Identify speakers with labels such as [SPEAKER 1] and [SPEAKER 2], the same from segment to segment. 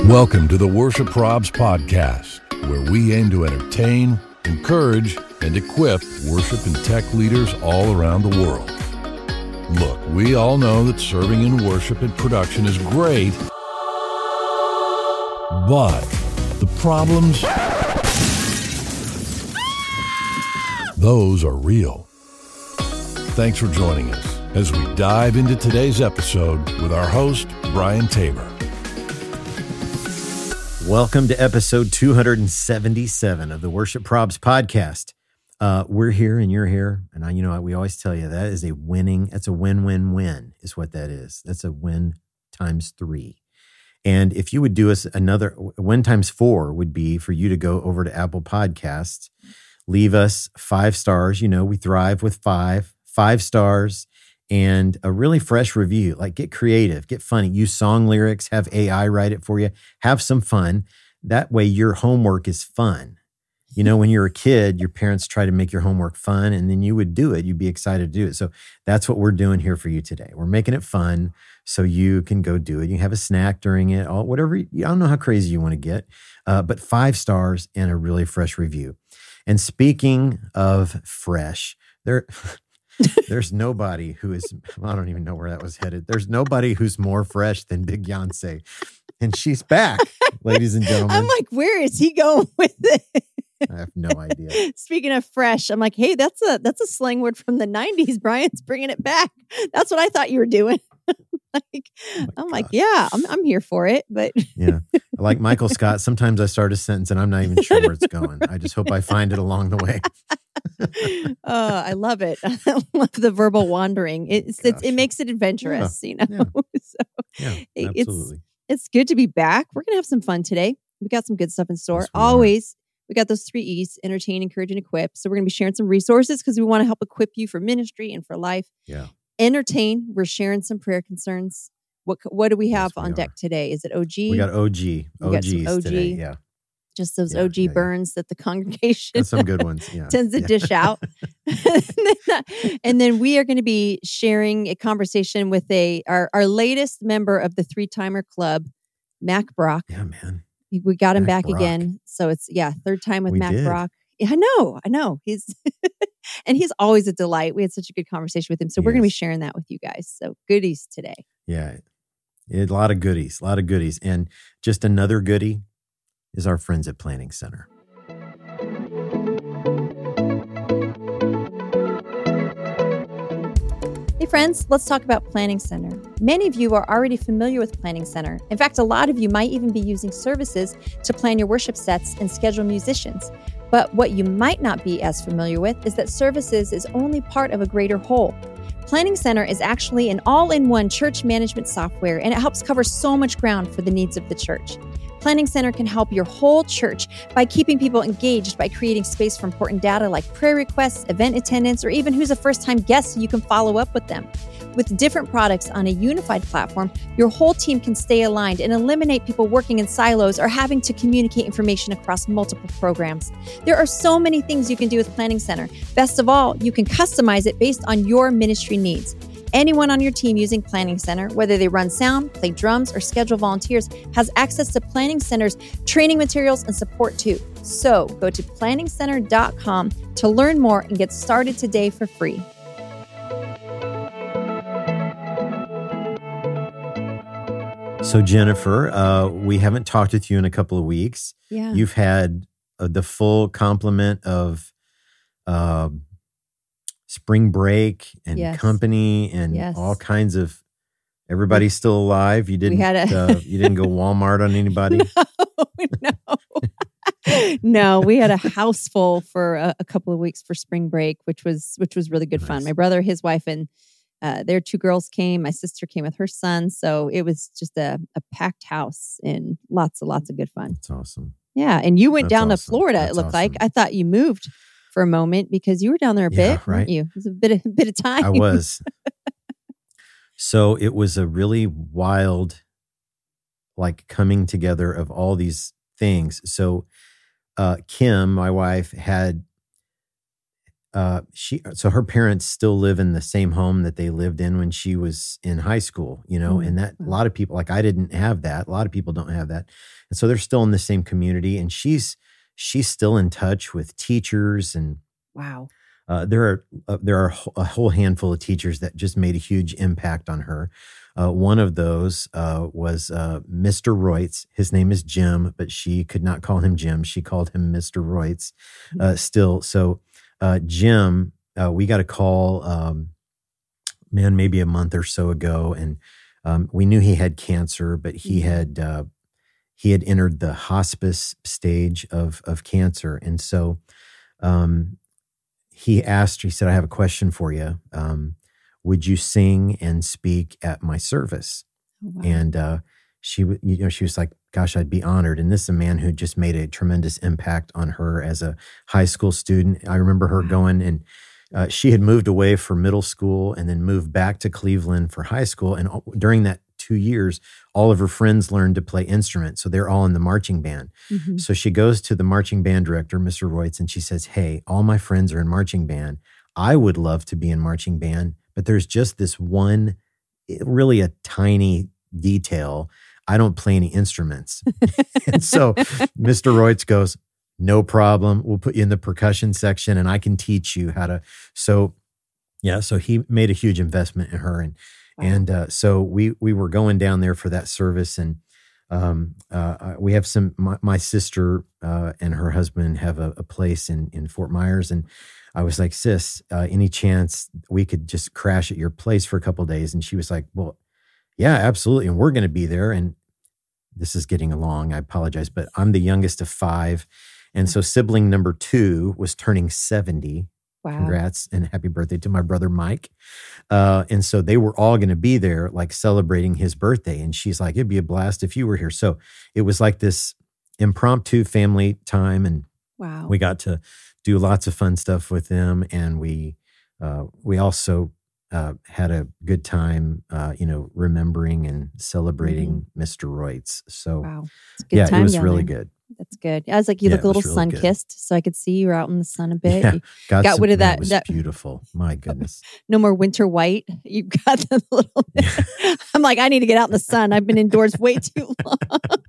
[SPEAKER 1] Welcome to the Worship Probs podcast, where we aim to entertain, encourage, and equip worship and tech leaders all around the world. Look, we all know that serving in worship and production is great, but the problems, those are real. Thanks for joining us as we dive into today's episode with our host, Brian Tabor.
[SPEAKER 2] Welcome to episode 277 of the Worship Probs podcast. We're here and you're here. And you know what? We always tell you that is a win-win-win is what that is. That's a win times 3. And if you would do us another, win times 4 would be for you to go over to Apple Podcasts, leave us 5 stars. You know, we thrive with 5 stars and a really fresh review. Like, get creative, get funny, use song lyrics, have AI write it for you, have some fun. That way your homework is fun. You know, when you're a kid, your parents try to make your homework fun and then you would do it. You'd be excited to do it. So that's what we're doing here for you today. We're making it fun so you can go do it. You have a snack during it, whatever. I don't know how crazy you want to get, but 5 stars and a really fresh review. And speaking of fresh, there's nobody who is, I don't even know where that was headed. There's nobody who's more fresh than Big Beyonce. And she's back, ladies and gentlemen.
[SPEAKER 3] I'm like, where is he going with it?
[SPEAKER 2] I have no idea.
[SPEAKER 3] Speaking of fresh, I'm like, hey, that's a slang word from the 90s. Brian's bringing it back. That's what I thought you were doing. Yeah, I'm here for it. But
[SPEAKER 2] yeah, like Michael Scott, sometimes I start a sentence and I'm not even sure where it's going. I just hope I find it along the way.
[SPEAKER 3] I love it. I love the verbal wandering. It makes it adventurous,
[SPEAKER 2] Yeah.
[SPEAKER 3] you know.
[SPEAKER 2] Yeah.
[SPEAKER 3] So
[SPEAKER 2] Absolutely.
[SPEAKER 3] it's good to be back. We're gonna have some fun today. We got some good stuff in store.
[SPEAKER 2] Yes, we
[SPEAKER 3] Always. We got those 3 E's: entertain, encourage, and equip. So we're going to be sharing some resources because we want to help equip you for ministry and for life.
[SPEAKER 2] Yeah.
[SPEAKER 3] Entertain. We're sharing some prayer concerns. What do we have
[SPEAKER 2] Yes, we
[SPEAKER 3] on deck today? Is it OG?
[SPEAKER 2] We got OGs
[SPEAKER 3] some OG.
[SPEAKER 2] today. Yeah.
[SPEAKER 3] Just those
[SPEAKER 2] Yeah,
[SPEAKER 3] OG burns that the congregation
[SPEAKER 2] Got some good ones. Yeah.
[SPEAKER 3] tends to dish out. And then we are going to be sharing a conversation with our latest member of the 3-timer club, Mac Brock.
[SPEAKER 2] Yeah, man.
[SPEAKER 3] We got him
[SPEAKER 2] Mac
[SPEAKER 3] back
[SPEAKER 2] Brock.
[SPEAKER 3] again. So it's, 3rd time with
[SPEAKER 2] We
[SPEAKER 3] Mac
[SPEAKER 2] did.
[SPEAKER 3] Brock. Yeah, I know. He's and he's always a delight. We had such a good conversation with him. So we're going to be
[SPEAKER 2] Yes.
[SPEAKER 3] sharing that with you guys. So goodies today.
[SPEAKER 2] Yeah. A lot of goodies. And just another goodie is our friends at Planning Center.
[SPEAKER 3] Hey friends, let's talk about Planning Center. Many of you are already familiar with Planning Center. In fact, a lot of you might even be using services to plan your worship sets and schedule musicians. But what you might not be as familiar with is that services is only part of a greater whole. Planning Center is actually an all-in-one church management software, and it helps cover so much ground for the needs of the church. Planning Center can help your whole church by keeping people engaged by creating space for important data like prayer requests, event attendance, or even who's a first-time guest so you can follow up with them. With different products on a unified platform, your whole team can stay aligned and eliminate people working in silos or having to communicate information across multiple programs. There are so many things you can do with Planning Center. Best of all, you can customize it based on your ministry needs. Anyone on your team using Planning Center, whether they run sound, play drums, or schedule volunteers, has access to Planning Center's training materials and support too. So go to planningcenter.com to learn more and get started today for free.
[SPEAKER 2] So Jennifer, we haven't talked with you in a couple of weeks.
[SPEAKER 3] Yeah.
[SPEAKER 2] You've had the full complement of spring break and
[SPEAKER 3] Yes.
[SPEAKER 2] company and
[SPEAKER 3] Yes.
[SPEAKER 2] all kinds of. Everybody's still alive. You didn't.
[SPEAKER 3] had a-
[SPEAKER 2] You didn't go Walmart on anybody.
[SPEAKER 3] No, we had a house full for a couple of weeks for spring break, which was really good fun.
[SPEAKER 2] Nice.
[SPEAKER 3] My brother, his wife, and their 2 girls came. My sister came with her son, so it was just a packed house and lots of good fun.
[SPEAKER 2] That's awesome.
[SPEAKER 3] Yeah, and you went
[SPEAKER 2] That's
[SPEAKER 3] down to
[SPEAKER 2] awesome.
[SPEAKER 3] Florida.
[SPEAKER 2] That's
[SPEAKER 3] It looked like.
[SPEAKER 2] awesome.
[SPEAKER 3] I thought you moved for a moment because you were down there a
[SPEAKER 2] Yeah,
[SPEAKER 3] bit, weren't
[SPEAKER 2] right.
[SPEAKER 3] you? It was a bit of time.
[SPEAKER 2] I was. So it was a really wild, like, coming together of all these things. So Kim, my wife, had so her parents still live in the same home that they lived in when she was in high school, and that a lot of people, like I didn't have that. A lot of people don't have that. And so they're still in the same community, and she's still in touch with teachers. And
[SPEAKER 3] wow.
[SPEAKER 2] There are a whole handful of teachers that just made a huge impact on her. One of those was Mr. Reutz. His name is Jim, but she could not call him Jim. She called him Mr. Reutz still. So Jim, we got a call, maybe a month or so ago, and we knew he had cancer, but he had entered the hospice stage of cancer. And so he said, I have a question for you. Would you sing and speak at my service? Oh, wow. And she was like, gosh, I'd be honored. And this is a man who just made a tremendous impact on her as a high school student. I remember her going, and she had moved away for middle school and then moved back to Cleveland for high school. And during that 2 years, all of her friends learned to play instruments. So they're all in the marching band. Mm-hmm. So she goes to the marching band director, Mr. Reutz, and she says, hey, all my friends are in marching band. I would love to be in marching band, but there's just this one, really a tiny detail. I don't play any instruments. And so Mr. Reutz goes, no problem. We'll put you in the percussion section and I can teach you how to. So he made a huge investment in her. And so we were going down there for that service, and we have my sister and her husband have a place in Fort Myers, and I was like, sis, any chance we could just crash at your place for a couple of days? And she was like, well, yeah, absolutely, and we're going to be there. And this is getting along. I apologize, but I'm the youngest of 5, and so sibling number 2 was turning 70. Wow. Congrats and happy birthday to my brother, Mike. And so they were all going to be there, like celebrating his birthday. And she's like, it'd be a blast if you were here. So it was like this impromptu family time. And
[SPEAKER 3] wow,
[SPEAKER 2] we got to do lots of fun stuff with them. And we also had a good time, remembering and celebrating Mr. Reutz. So
[SPEAKER 3] wow. It's a good time,
[SPEAKER 2] it was really good.
[SPEAKER 3] That's good. I was like, you look a little
[SPEAKER 2] really
[SPEAKER 3] sun-kissed, so I could see you were out in the sun a bit.
[SPEAKER 2] Yeah,
[SPEAKER 3] you got rid of that.
[SPEAKER 2] Was beautiful. My goodness.
[SPEAKER 3] No more winter white. You got the little bit. Yeah. I'm like, I need to get out in the sun. I've been indoors way too long.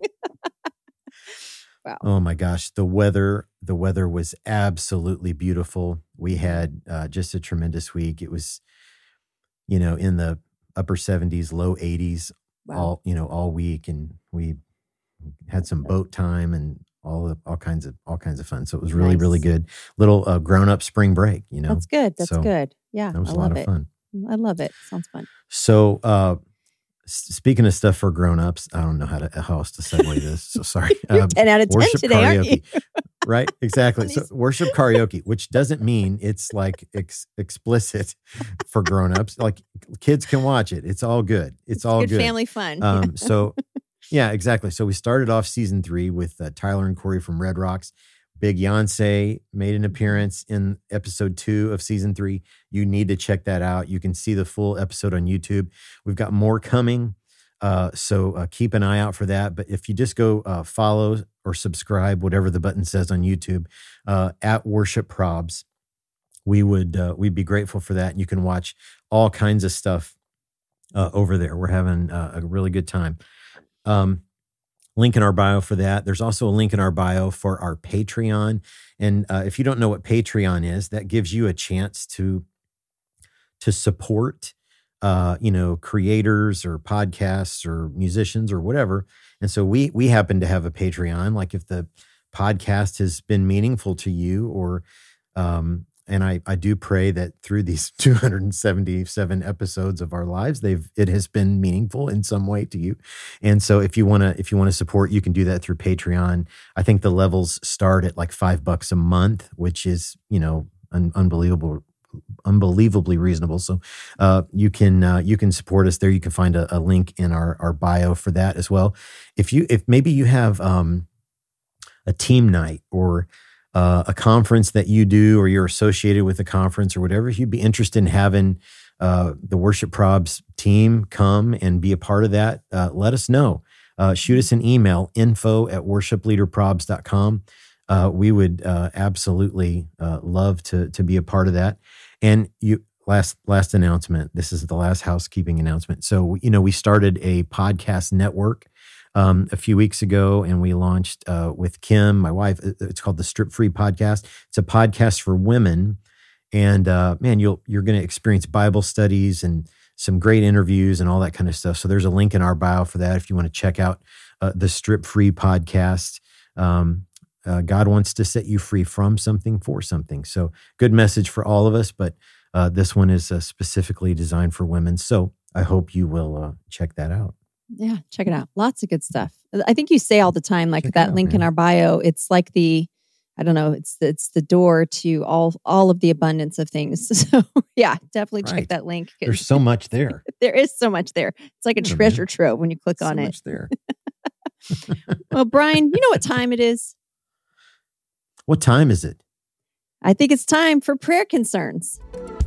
[SPEAKER 3] Wow.
[SPEAKER 2] Oh my gosh. The weather was absolutely beautiful. We had just a tremendous week. It was, in the upper 70s, low 80s, wow, all week. And we had some boat time and all kinds of fun. So it was really, really good. Little grown-up spring break,
[SPEAKER 3] That's good. That's good. Yeah.
[SPEAKER 2] That was a lot of fun.
[SPEAKER 3] I love it. Sounds fun.
[SPEAKER 2] So speaking of stuff for grown-ups, I don't know how else to segue this. So sorry.
[SPEAKER 3] You're 10 out of 10 today,
[SPEAKER 2] karaoke,
[SPEAKER 3] aren't you?
[SPEAKER 2] Right? Exactly. So worship karaoke, which doesn't mean it's like explicit for grown-ups. Like kids can watch it. It's all good. It's all good.
[SPEAKER 3] Family fun.
[SPEAKER 2] So yeah, exactly. So we started off season 3 with Tyler and Corey from Red Rocks. Big Yonsei made an appearance in episode 2 of season 3. You need to check that out. You can see the full episode on YouTube. We've got more coming. So keep an eye out for that. But if you just go follow or subscribe, whatever the button says on YouTube, at Worship Probs, we'd be grateful for that. And you can watch all kinds of stuff over there. We're having a really good time. Link in our bio for that. There's also a link in our bio for our Patreon. And if you don't know what Patreon is, that gives you a chance to support, creators or podcasts or musicians or whatever. And so we happen to have a Patreon. Like if the podcast has been meaningful to you, or and I do pray that through these 277 episodes of our lives, it has been meaningful in some way to you. And so if you want to support, you can do that through Patreon. I think the levels start at like $5 a month, which is, unbelievably reasonable. So you can support us there. You can find a link in our bio for that as well. If maybe you have a team night or a conference that you do, or you're associated with a conference or whatever, if you'd be interested in having the Worship Probs team come and be a part of that, let us know. Shoot us an email, info@worshipleaderprobs.com. we would absolutely love to be a part of that. And last announcement. This is the last housekeeping announcement. So, we started a podcast network a few weeks ago, and we launched with Kim, my wife. It's called the Strip Free Podcast. It's a podcast for women, and man, you're going to experience Bible studies and some great interviews and all that kind of stuff. So there's a link in our bio for that if you want to check out the Strip Free Podcast. God wants to set you free from something for something. So good message for all of us, but this one is specifically designed for women. So I hope you will check that out.
[SPEAKER 3] Yeah, check it out. Lots of good stuff. I think you say all the time, like that link in our bio, it's like it's the door to all of the abundance of things. So yeah, definitely check that link.
[SPEAKER 2] There's so much there.
[SPEAKER 3] There is so much there. It's like a treasure trove when you click on it. So
[SPEAKER 2] much there.
[SPEAKER 3] Well, Brian, you know what time it is?
[SPEAKER 2] What time is it?
[SPEAKER 3] I think it's time for Prayer Concerns.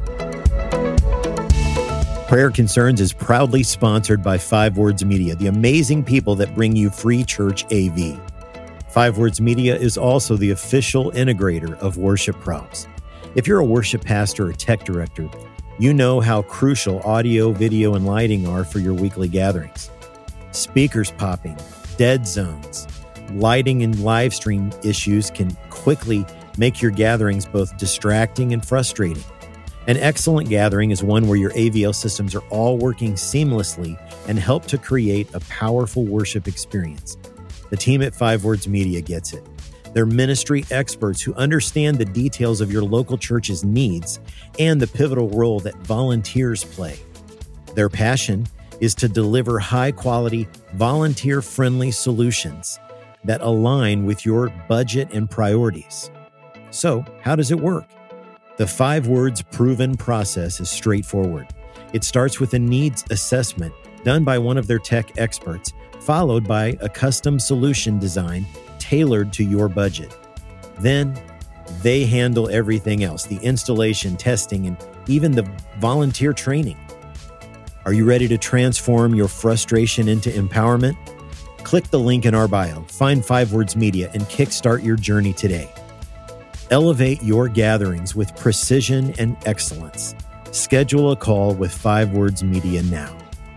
[SPEAKER 2] Prayer Concerns is proudly sponsored by 5 Words Media, the amazing people that bring you free church AV. 5 Words Media is also the official integrator of Worship Props. If you're a worship pastor or tech director, you know how crucial audio, video, and lighting are for your weekly gatherings. Speakers popping, dead zones, lighting and live stream issues can quickly make your gatherings both distracting and frustrating. An excellent gathering is one where your AVL systems are all working seamlessly and help to create a powerful worship experience. The team at 5 Words Media gets it. They're ministry experts who understand the details of your local church's needs and the pivotal role that volunteers play. Their passion is to deliver high-quality, volunteer-friendly solutions that align with your budget and priorities. So, how does it work? The 5 Words proven process is straightforward. It starts with a needs assessment done by one of their tech experts, followed by a custom solution design tailored to your budget. Then they handle everything else, the installation, testing, and even the volunteer training. Are you ready to transform your frustration into empowerment? Click the link in our bio, find 5 Words Media, and kickstart your journey today. Elevate your gatherings with precision and excellence. Schedule a call with 5 Words Media now.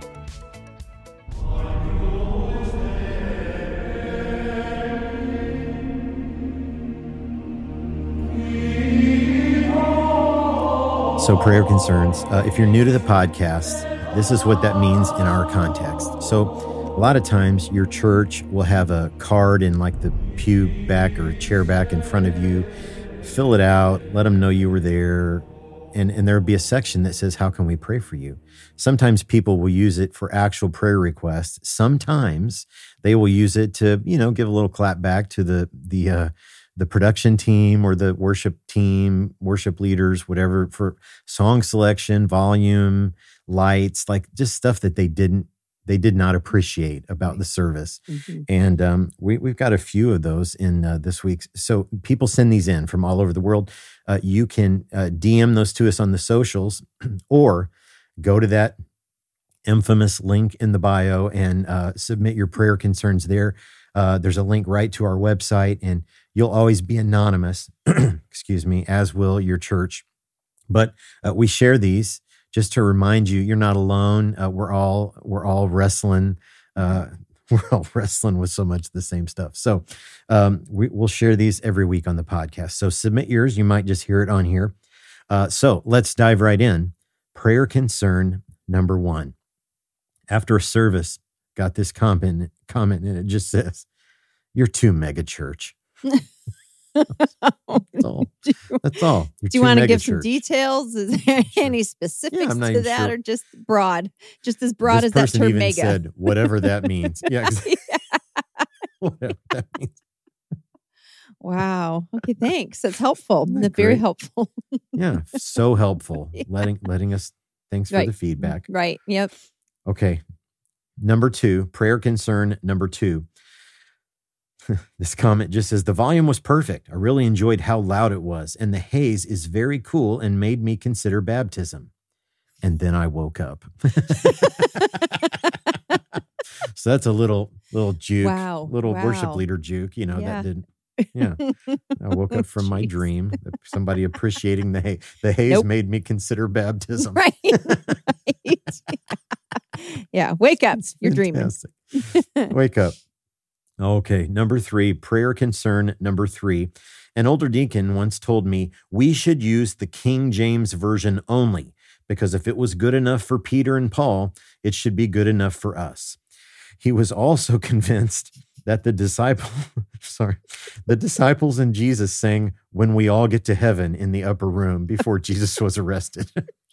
[SPEAKER 2] So, Prayer Concerns, if you're new to the podcast, this is what that means in our context. So, a lot of times your church will have a card in like the pew back or chair back in front of you. Fill it out, let them know you were there, and there will be a section that says, how can we pray for you? Sometimes people will use it for actual prayer requests. Sometimes they will use it to, give a little clap back to the production team or the worship team, worship leaders, whatever, for song selection, volume, lights, like just stuff that they did not appreciate about the service. Mm-hmm. And we've got a few of those in this week's. So people send these in from all over the world. You can DM those to us on the socials or go to that infamous link in the bio and submit your prayer concerns there. There's a link right to our website, and you'll always be anonymous, excuse me, as will your church. But we share these just to remind you, you're not alone. We're all wrestling. We're all wrestling with so much of the same stuff. So we'll share these every week on the podcast. So submit yours. You might just hear it on here. So let's dive right in. Prayer concern number 1. After a service, got this comment, and it just says, "You're too mega church." That's all. That's all.
[SPEAKER 3] Do you want to give some details? Is there any specifics to that, or just broad? Just as broad as that term mega.
[SPEAKER 2] Said whatever that means. Yeah, exactly. Whatever that means.
[SPEAKER 3] Wow. Okay, thanks. That's helpful. That's
[SPEAKER 2] great?
[SPEAKER 3] Very helpful.
[SPEAKER 2] Yeah, so helpful. Yeah. Letting us. Thanks for the feedback.
[SPEAKER 3] Right. Yep.
[SPEAKER 2] Okay. Number 2, prayer concern number 2. This comment just says, the volume was perfect. I really enjoyed how loud it was, and the haze is very cool and made me consider baptism. And then I woke up. So that's a little juke, little worship leader juke, that Yeah. I woke up from my dream. Somebody appreciating the haze. The haze
[SPEAKER 3] Nope.
[SPEAKER 2] made me consider baptism.
[SPEAKER 3] Right. Yeah. Wake up. You're dreaming.
[SPEAKER 2] Fantastic. Wake up. Okay. Number 3, prayer concern number 3. An older deacon once told me we should use the King James Version only, because if it was good enough for Peter and Paul, it should be good enough for us. He was also convinced that the disciples and Jesus sang "When We All Get to Heaven" in the upper room before Jesus was arrested.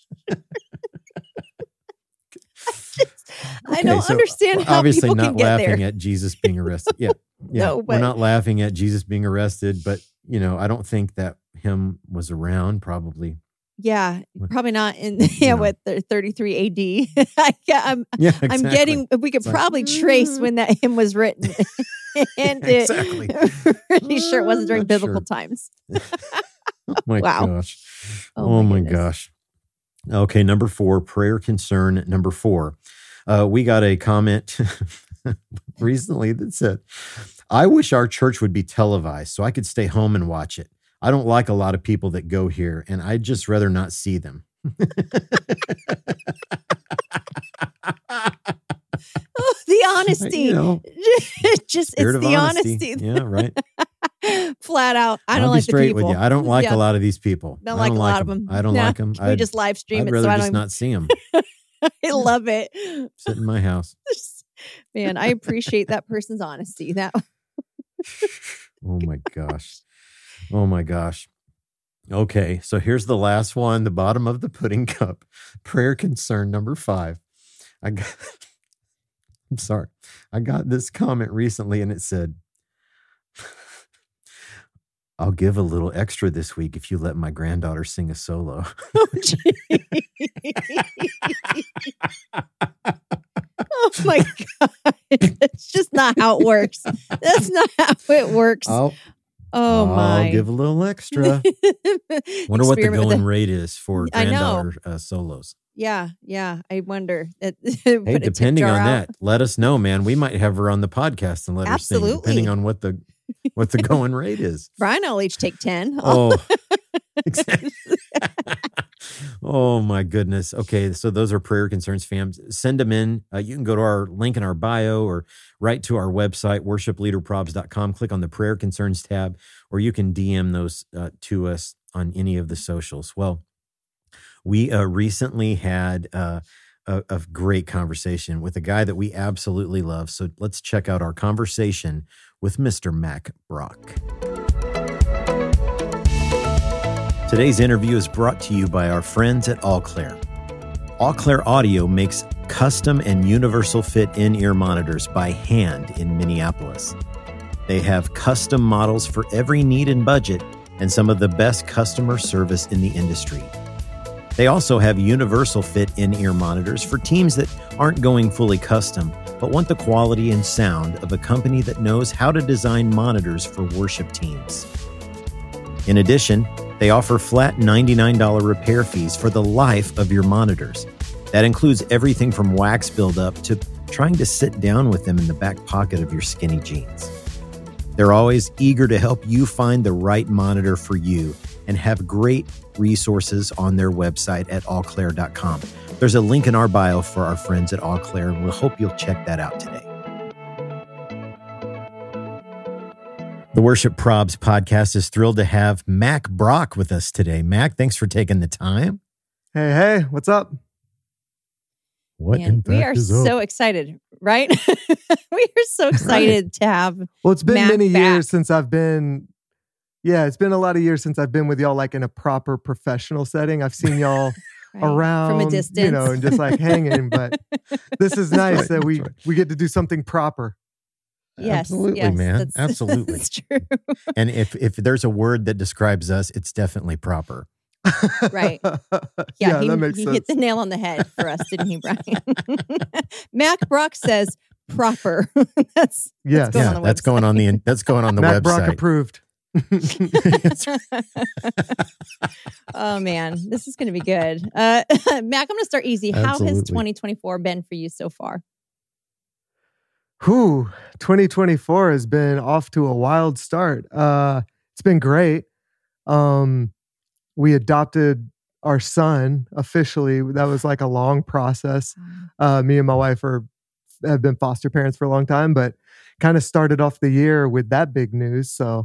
[SPEAKER 3] I don't understand how
[SPEAKER 2] obviously
[SPEAKER 3] people
[SPEAKER 2] not
[SPEAKER 3] can get
[SPEAKER 2] laughing
[SPEAKER 3] there.
[SPEAKER 2] at Jesus being arrested. Yeah.
[SPEAKER 3] No,
[SPEAKER 2] We're
[SPEAKER 3] but-
[SPEAKER 2] not laughing at Jesus being arrested, but I don't think that hymn was around probably.
[SPEAKER 3] Yeah, probably not in
[SPEAKER 2] know.
[SPEAKER 3] what 33 AD. I'm
[SPEAKER 2] Exactly.
[SPEAKER 3] getting. We could
[SPEAKER 2] It's like,
[SPEAKER 3] probably trace when that hymn was written, and
[SPEAKER 2] Exactly.
[SPEAKER 3] pretty sure it wasn't during
[SPEAKER 2] Not
[SPEAKER 3] biblical
[SPEAKER 2] sure.
[SPEAKER 3] times.
[SPEAKER 2] Oh my
[SPEAKER 3] Wow.
[SPEAKER 2] gosh.
[SPEAKER 3] Oh
[SPEAKER 2] Oh
[SPEAKER 3] my
[SPEAKER 2] my
[SPEAKER 3] goodness.
[SPEAKER 2] gosh. Okay, number 4, prayer concern number 4. We got a comment recently that said, "I wish our church would be televised so I could stay home and watch it. I don't like a lot of people that go here, and I'd just rather not see them."
[SPEAKER 3] Oh, the honesty. Just
[SPEAKER 2] Spirit
[SPEAKER 3] it's
[SPEAKER 2] of
[SPEAKER 3] the
[SPEAKER 2] honesty.
[SPEAKER 3] honesty.
[SPEAKER 2] Yeah, right.
[SPEAKER 3] Flat out. I
[SPEAKER 2] I'll
[SPEAKER 3] don't
[SPEAKER 2] be
[SPEAKER 3] like
[SPEAKER 2] straight
[SPEAKER 3] the people.
[SPEAKER 2] with you. I don't like
[SPEAKER 3] Yeah.
[SPEAKER 2] a lot of these people.
[SPEAKER 3] Don't
[SPEAKER 2] I
[SPEAKER 3] like
[SPEAKER 2] don't
[SPEAKER 3] a
[SPEAKER 2] like
[SPEAKER 3] lot of
[SPEAKER 2] them.
[SPEAKER 3] them.
[SPEAKER 2] I don't
[SPEAKER 3] No,
[SPEAKER 2] like them.
[SPEAKER 3] We just live stream
[SPEAKER 2] I'd
[SPEAKER 3] it,
[SPEAKER 2] rather
[SPEAKER 3] so I
[SPEAKER 2] just
[SPEAKER 3] don't.
[SPEAKER 2] not see them.
[SPEAKER 3] I love it.
[SPEAKER 2] Sit in my house.
[SPEAKER 3] Man, I appreciate that person's honesty. That
[SPEAKER 2] Oh my gosh. Oh my gosh. Okay, so here's the last one, the bottom of the pudding cup. Prayer concern number 5. I'm sorry. I got this comment recently and it said, "I'll give a little extra this week if you let my granddaughter sing a solo."
[SPEAKER 3] Oh my God. That's just not how it works. That's not how it works.
[SPEAKER 2] I'll
[SPEAKER 3] My.
[SPEAKER 2] give a little extra. Wonder what the
[SPEAKER 3] Experiment with
[SPEAKER 2] going
[SPEAKER 3] it.
[SPEAKER 2] rate is for
[SPEAKER 3] I know.
[SPEAKER 2] granddaughter solos.
[SPEAKER 3] Yeah. I wonder.
[SPEAKER 2] Hey, depending on that, let us know, man. We might have her on the podcast and let her sing,
[SPEAKER 3] Absolutely.
[SPEAKER 2] depending on what the going rate is.
[SPEAKER 3] Brian will each take 10.
[SPEAKER 2] Oh, exactly. Oh my goodness. Okay, so those are prayer concerns, fam. Send them in. You can go to our link in our bio or right to our website, worshipleaderprobs.com. Click on the prayer concerns tab, or you can DM those to us on any of the socials. Well, we recently had a great conversation with a guy that we absolutely love. So let's check out our conversation with Mr. Mac Brock. Today's interview is brought to you by our friends at All Clair. All Clair Audio makes custom and universal fit in-ear monitors by hand in Minneapolis. They have custom models for every need and budget and some of the best customer service in the industry. They also have universal fit in-ear monitors for teams that aren't going fully custom, but want the quality and sound of a company that knows how to design monitors for worship teams. In addition, they offer flat $99 repair fees for the life of your monitors. That includes everything from wax buildup to trying to sit down with them in the back pocket of your skinny jeans. They're always eager to help you find the right monitor for you and have great resources on their website at allclair.com. There's a link in our bio for our friends at All Clair, and we'll hope you'll check that out today. The Worship Probs podcast is thrilled to have Mac Brock with us today. Mac, thanks for taking the time.
[SPEAKER 4] Hey, what's up?
[SPEAKER 2] What
[SPEAKER 3] Man,
[SPEAKER 2] in
[SPEAKER 3] we
[SPEAKER 2] fact
[SPEAKER 3] are
[SPEAKER 2] is up?
[SPEAKER 3] so excited, right? We are so excited to have.
[SPEAKER 4] Well, it's been
[SPEAKER 3] Mac
[SPEAKER 4] many
[SPEAKER 3] back.
[SPEAKER 4] years since I've been. Yeah, it's been a lot of years since I've been with y'all, like in a proper professional setting. I've seen y'all
[SPEAKER 3] Right,
[SPEAKER 4] around,
[SPEAKER 3] from a distance,
[SPEAKER 4] and just like hanging. But this is nice that we get to do something proper.
[SPEAKER 3] Yes,
[SPEAKER 2] Absolutely,
[SPEAKER 3] yes,
[SPEAKER 2] man.
[SPEAKER 3] that's-
[SPEAKER 2] Absolutely.
[SPEAKER 3] That's true.
[SPEAKER 2] And if there's a word that describes us, it's definitely proper.
[SPEAKER 3] Right.
[SPEAKER 4] Yeah,
[SPEAKER 3] he,
[SPEAKER 4] that makes
[SPEAKER 3] he
[SPEAKER 4] sense.
[SPEAKER 3] hit the nail on the head for us, didn't he, Brian? Mac Brock says proper. That's
[SPEAKER 4] Yes.
[SPEAKER 3] going
[SPEAKER 2] Yeah,
[SPEAKER 3] on the
[SPEAKER 2] that's
[SPEAKER 3] website.
[SPEAKER 2] going on that's going on the
[SPEAKER 4] Mac Brock
[SPEAKER 2] website.
[SPEAKER 4] approved.
[SPEAKER 3] Oh man, this is going to be good. Mac, I'm going to start easy. How has
[SPEAKER 2] Absolutely.
[SPEAKER 3] 2024 been for you so far?
[SPEAKER 4] Whew, 2024 has been off to a wild start. It's been great. We adopted our son officially. That was like a long process. Me and my wife have been foster parents for a long time, but kind of started off the year with that big news. So,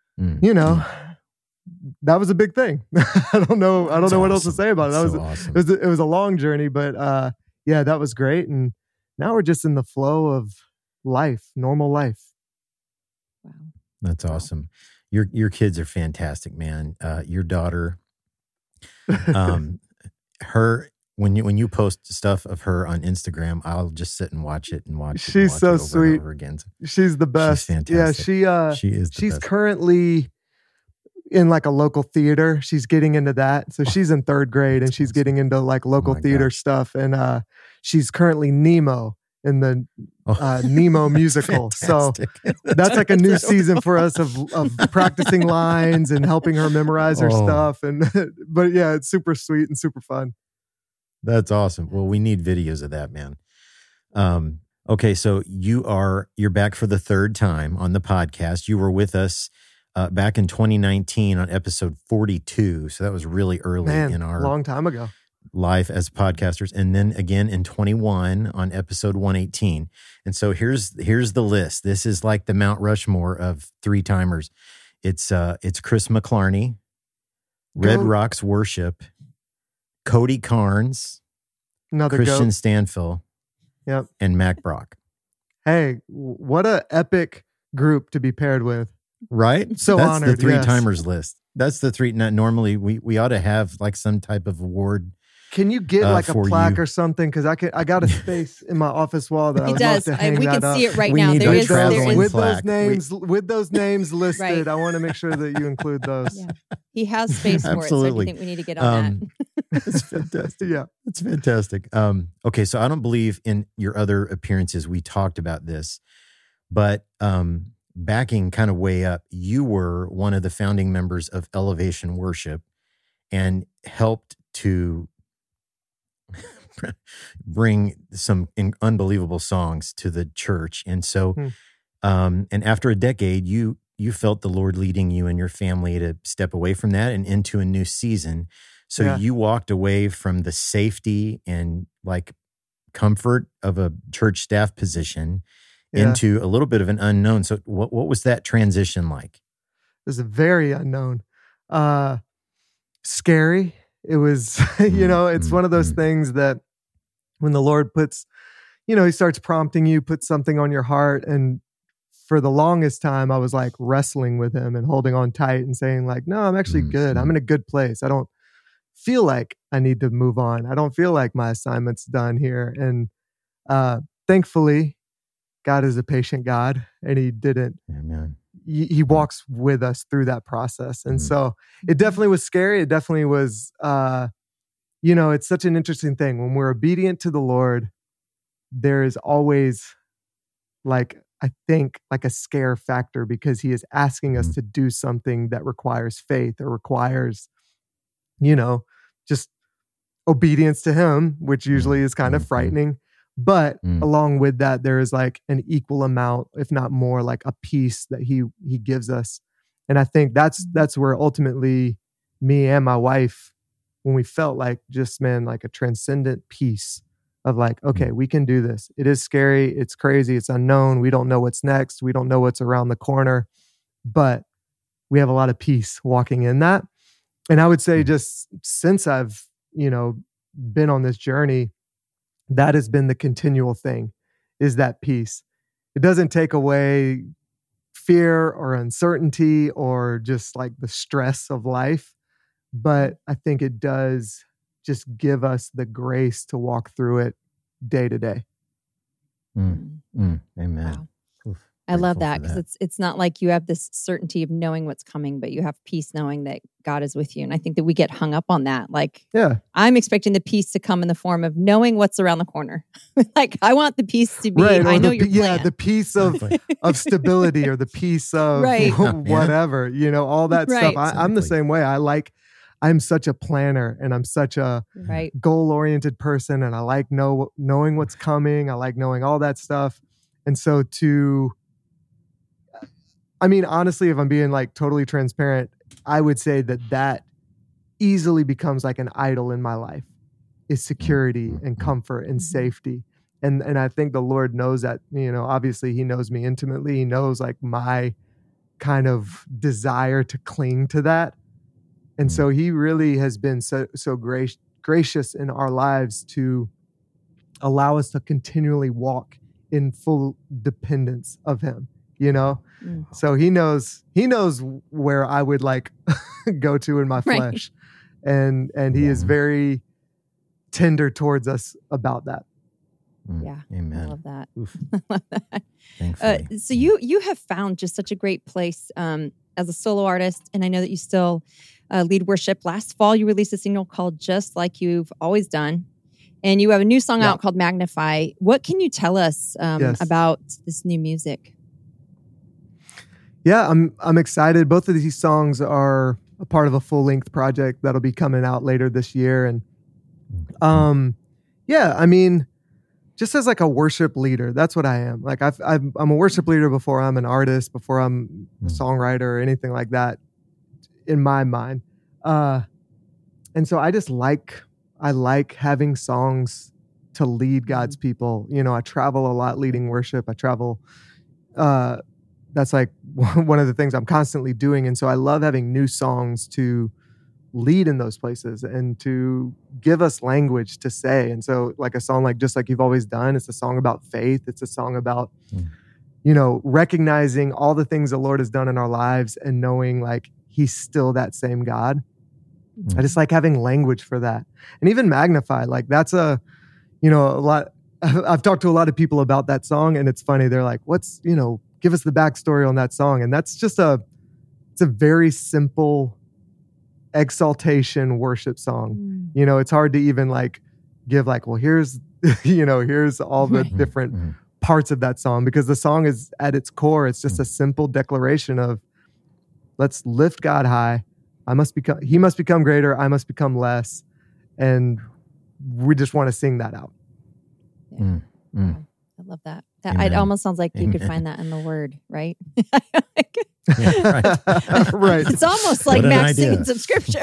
[SPEAKER 4] that was a big thing. I don't know what else to say about it. That was
[SPEAKER 2] awesome.
[SPEAKER 4] It was a long journey, but that was great. And now we're just in the flow of life, normal life.
[SPEAKER 3] Wow.
[SPEAKER 2] That's awesome. Your kids are fantastic, man. Your daughter, her when you post stuff of her on Instagram, I'll just sit and watch it.
[SPEAKER 4] She's so sweet.
[SPEAKER 2] Over again.
[SPEAKER 4] She's the best.
[SPEAKER 2] She's fantastic.
[SPEAKER 4] Yeah,
[SPEAKER 2] she is.
[SPEAKER 4] She's currently in like a local theater. She's getting into that. So she's in 3rd grade and she's getting into like local theater stuff. And she's currently Nemo in the Nemo musical.
[SPEAKER 2] Fantastic.
[SPEAKER 4] So that's like a new season for us of practicing lines and helping her memorize her stuff. But yeah, it's super sweet and super fun.
[SPEAKER 2] That's awesome. Well, we need videos of that, man. Okay, so you're back for the 3rd time on the podcast. You were with us back in 2019 on episode 42. So that was really early in our
[SPEAKER 4] long time ago
[SPEAKER 2] life as podcasters. And then again in 21 on episode 118. And so here's the list. This is like the Mount Rushmore of 3-timers. It's Chris McClarney, Red Rocks Worship, Cody Carnes,
[SPEAKER 4] another
[SPEAKER 2] Christian
[SPEAKER 4] goat.
[SPEAKER 2] Stanfill,
[SPEAKER 4] yep,
[SPEAKER 2] and Mac Brock.
[SPEAKER 4] Hey, what a epic group to be paired with.
[SPEAKER 2] Right?
[SPEAKER 4] So
[SPEAKER 2] that's
[SPEAKER 4] honored.
[SPEAKER 2] The 3-timers list. That's the 3. Normally, we ought to have like some type of award.
[SPEAKER 4] Can you get like a plaque
[SPEAKER 2] you.
[SPEAKER 4] or something? Because I got a space in my office wall that I would love to hang
[SPEAKER 3] we
[SPEAKER 4] that
[SPEAKER 3] can
[SPEAKER 4] up.
[SPEAKER 3] see it right
[SPEAKER 2] We
[SPEAKER 3] now.
[SPEAKER 2] need
[SPEAKER 3] There
[SPEAKER 2] a
[SPEAKER 3] is
[SPEAKER 2] traveling
[SPEAKER 4] with
[SPEAKER 2] plaque.
[SPEAKER 4] with those names listed.
[SPEAKER 3] Right.
[SPEAKER 4] I want to make sure that you include those.
[SPEAKER 3] Yeah. He has space for it, so I think we need to get on that.
[SPEAKER 2] It's fantastic.
[SPEAKER 4] Yeah,
[SPEAKER 2] it's fantastic. Okay, so I don't believe in your other appearances we talked about this, but backing kind of way up, you were one of the founding members of Elevation Worship and helped to bring some unbelievable songs to the church. And so, and after a decade, you felt the Lord leading you and your family to step away from that and into a new season. So you walked away from the safety and like comfort of a church staff position into a little bit of an unknown. So what was that transition like?
[SPEAKER 4] It was a very unknown, scary. It was, it's one of those things that when the Lord puts, he starts prompting you, puts something on your heart. And for the longest time, I was like wrestling with him and holding on tight and saying like, no, I'm actually good. I'm in a good place. I don't feel like I need to move on. I don't feel like my assignment's done here. And thankfully, God is a patient God, and he didn't.
[SPEAKER 2] Amen.
[SPEAKER 4] He walks with us through that process. And so it definitely was scary. It definitely was, it's such an interesting thing. When we're obedient to the Lord, there is always I think like a scare factor because he is asking us to do something that requires faith or requires, just obedience to him, which usually is kind of frightening. But along with that, there is like an equal amount, if not more, like a peace that he gives us. And I think that's where ultimately me and my wife, when we felt like just, like a transcendent peace of like, okay, we can do this. It is scary. It's crazy. It's unknown. We don't know what's next. We don't know what's around the corner, but we have a lot of peace walking in that. And I would say just since I've, been on this journey, that has been the continual thing, is that peace. It doesn't take away fear or uncertainty or just like the stress of life, but I think it does just give us the grace to walk through it day to day.
[SPEAKER 2] Amen.
[SPEAKER 3] Wow. I love that because it's not like you have this certainty of knowing what's coming, but you have peace knowing that God is with you. And I think that we get hung up on that. Like, I'm expecting the peace to come in the form of knowing what's around the corner. Like, I want the peace to be, I know your plan.
[SPEAKER 4] Yeah, the peace of stability or the peace of whatever, all that stuff. I'm the same way. I'm such a planner and I'm such a goal-oriented person, and I like knowing what's coming. I like knowing all that stuff. And so to I mean, honestly, if I'm being like totally transparent, I would say that easily becomes like an idol in my life, is security and comfort and safety. And I think the Lord knows that, obviously he knows me intimately. He knows like my kind of desire to cling to that. And so he really has been so gracious in our lives to allow us to continually walk in full dependence of him, So he knows where I would like go to in my flesh. And he is very tender towards us about that.
[SPEAKER 3] Yeah.
[SPEAKER 2] Amen.
[SPEAKER 3] I love that.
[SPEAKER 2] I
[SPEAKER 3] love that.
[SPEAKER 2] Thankfully.
[SPEAKER 3] So you have found just such a great place as a solo artist. And I know that you still lead worship. Last fall, you released a single called Just Like You've Always Done. And you have a new song out called Magnify. What can you tell us about this new music?
[SPEAKER 4] Yeah, I'm excited. Both of these songs are a part of a full-length project that'll be coming out later this year. And I mean, just as like a worship leader, that's what I am. Like I'm a worship leader before I'm an artist, before I'm a songwriter or anything like that in my mind. And so I like having songs to lead God's people. I travel a lot leading worship. I travel, that's like one of the things I'm constantly doing. And so I love having new songs to lead in those places and to give us language to say. And so like a song like Just Like You've Always Done, it's a song about faith. It's a song about, recognizing all the things the Lord has done in our lives and knowing like he's still that same God. I just like having language for that. And even Magnify, like that's a lot. I've talked to a lot of people about that song, and it's funny. They're like, give us the backstory on that song. And that's just it's a very simple exaltation worship song. It's hard to even like give like, well, here's all the different parts of that song, because the song is at its core, it's just a simple declaration of let's lift God high. He must become greater. I must become less. And we just want to sing that out.
[SPEAKER 3] Yeah. I love that. It almost sounds like you could find that in the Word, right?
[SPEAKER 4] Right.
[SPEAKER 3] It's almost like Max singing some scripture.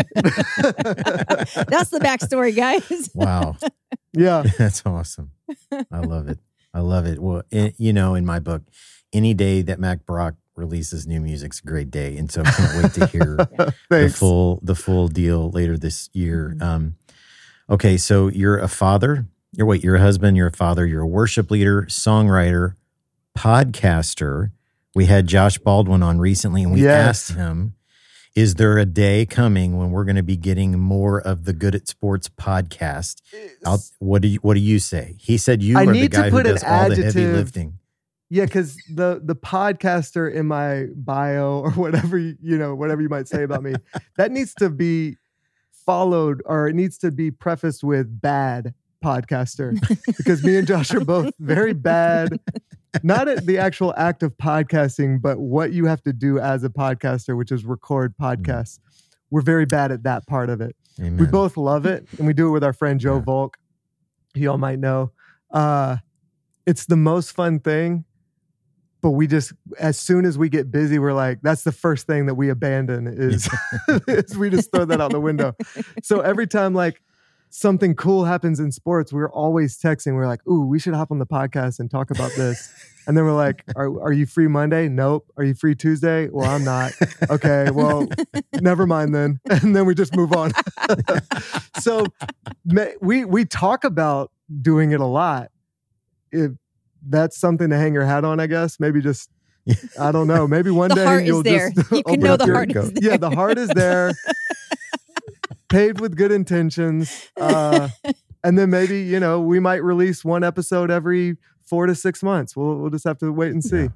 [SPEAKER 3] That's the backstory, guys.
[SPEAKER 2] Wow.
[SPEAKER 4] Yeah.
[SPEAKER 2] That's awesome. I love it. Well, in my book, any day that Mac Brock releases new music's a great day. And so I can't wait to hear the full deal later this year. Okay. So you're a father. You're a husband, you're a father, you're a worship leader, songwriter, podcaster. We had Josh Baldwin on recently, and we asked him, is there a day coming when we're going to be getting more of the Good at Sports podcast? What do you say? He said you are the guy who does all the heavy lifting.
[SPEAKER 4] Yeah, because the podcaster in my bio or whatever you might say about me, that needs to be followed, or it needs to be prefaced with bad podcaster, because me and Josh are both very bad, not at the actual act of podcasting, but what you have to do as a podcaster, which is record podcasts. We're very bad at that part of it. Amen. We both love it, and we do it with our friend Joe Volk. You all might know. It's the most fun thing, but we just, as soon as we get busy, we're like, that's the first thing that we abandon is we just throw that out the window. So every time like something cool happens in sports, we're always texting. We're like, ooh, we should hop on the podcast and talk about this. And then we're like, are you free Monday? Nope. Are you free Tuesday? Well, I'm not. Okay, well, never mind then. And then we just move on. So we talk about doing it a lot. If that's something to hang your hat on, I guess. Maybe just, I don't know. Maybe one day you'll just
[SPEAKER 3] you can know the heart is there.
[SPEAKER 4] Yeah, the heart is there. Paved with good intentions. And then maybe, we might release one episode every 4 to 6 months. We'll just have to wait and see.